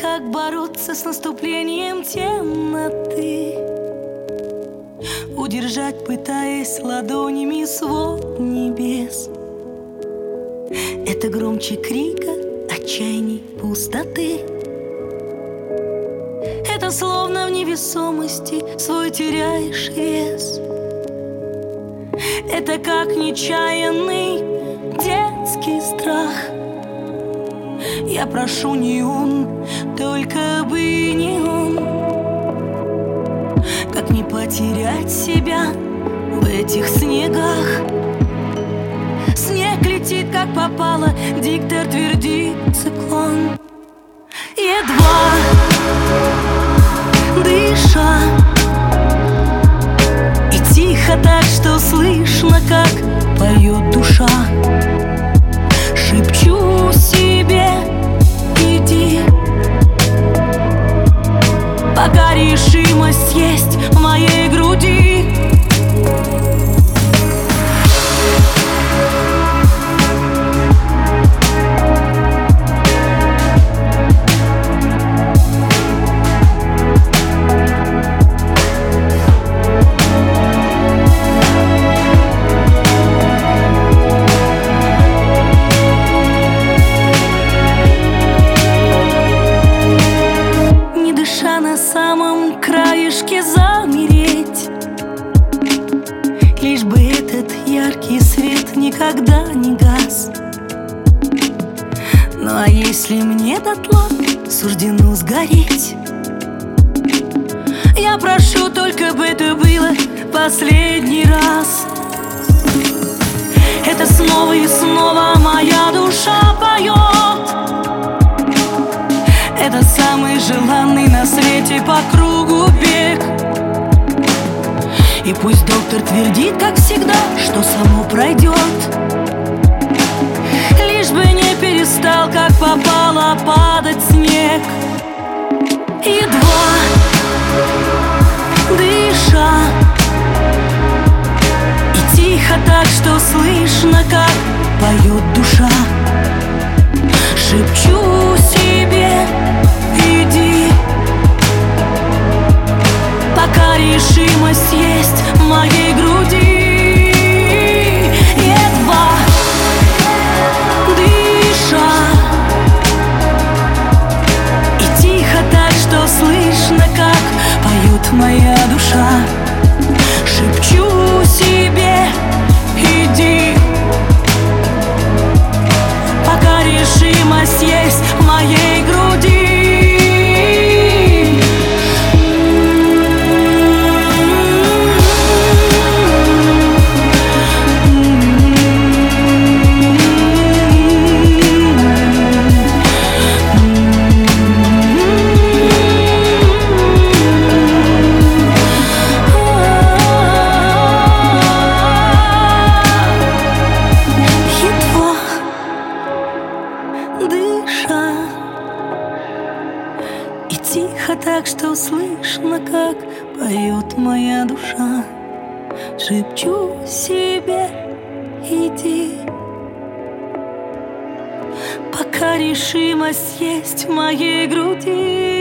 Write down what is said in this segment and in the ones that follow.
как бороться с наступлением темноты, удержать, пытаясь ладонями свод небес. Это громче крика, отчаяний, пустоты. Это словно в невесомости свой теряешь вес. Это как нечаянный детский страх. Я прошу не он, только бы не он. Как не потерять себя в этих снегах? Снег летит, как попало, диктор твердит циклон. Едва дыша, и тихо так, что слышно, как поет душа. Шепчу себе: иди, пока решимость есть в моей груди. На самом краешке замереть, лишь бы этот яркий свет никогда не гас. Ну а если мне дотла суждено сгореть, я прошу только бы это было последний раз. Это снова и снова моя душа поет. Это самый желанный на свете по кругу бег. И пусть доктор твердит, как всегда, что само пройдет, лишь бы не перестал, как попало, падать снег. Едва дыша, и тихо так, что слышно, как поет душа. Шепчу себе: иди, пока решимость есть в моей груди. Едва дыша, и тихо так, что слышно, как поет моя душа. Шепчу себе: иди, пока решимость есть в моей груди. Дыша, и тихо так, что слышно, как поет моя душа. Шепчу себе: иди, пока решимость есть в моей груди.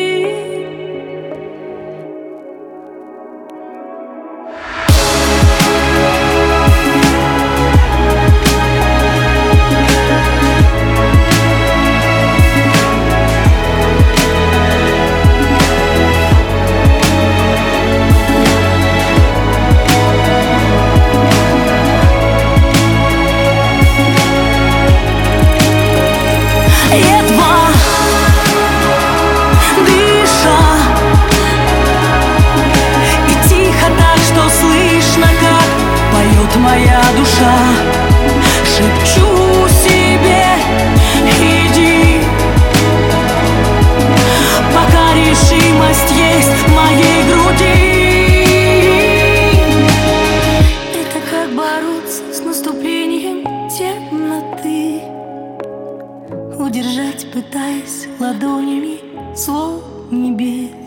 Едва дыша, и тихо так, что слышно, как поет моя душа. Шепчу себе: иди, пока решимость есть в моей груди. Это как бороться с наступлением темноты, удержать, пытаясь ладонями свод небес.